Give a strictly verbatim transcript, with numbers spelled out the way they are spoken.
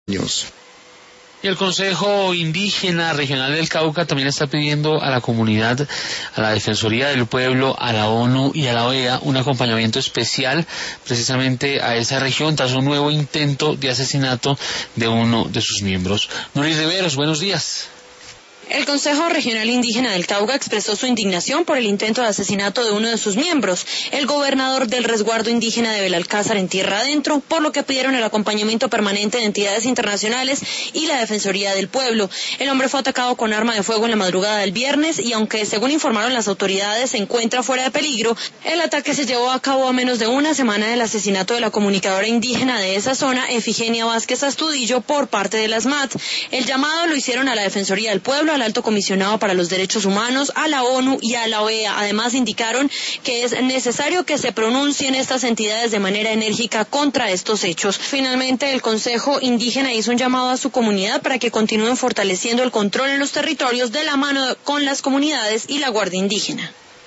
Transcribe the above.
años. Y el Consejo Indígena Regional del Cauca también está pidiendo a la comunidad, a la Defensoría del Pueblo, a la ONU y a la O E A un acompañamiento especial precisamente a esa región tras un nuevo intento de asesinato de uno de sus miembros. Nuri Riveros, buenos días. El Consejo Regional Indígena del Cauca expresó su indignación por el intento de asesinato de uno de sus miembros, el gobernador del resguardo indígena de Belalcázar en Tierra Adentro, por lo que pidieron el acompañamiento permanente de entidades internacionales y la Defensoría del Pueblo. El hombre fue atacado con arma de fuego en la madrugada del viernes y aunque, según informaron las autoridades, se encuentra fuera de peligro, el ataque se llevó a cabo a menos de una semana del asesinato de la comunicadora indígena de esa zona, Efigenia Vázquez Astudillo, por parte de las M A T. El llamado lo hicieron a la Defensoría del Pueblo, al Alto Comisionado para los Derechos Humanos, a la ONU y a la O E A. Además, indicaron que es necesario que se pronuncien estas entidades de manera enérgica contra estos hechos. Finalmente, el Consejo Indígena hizo un llamado a su comunidad para que continúen fortaleciendo el control en los territorios de la mano con las comunidades y la Guardia Indígena.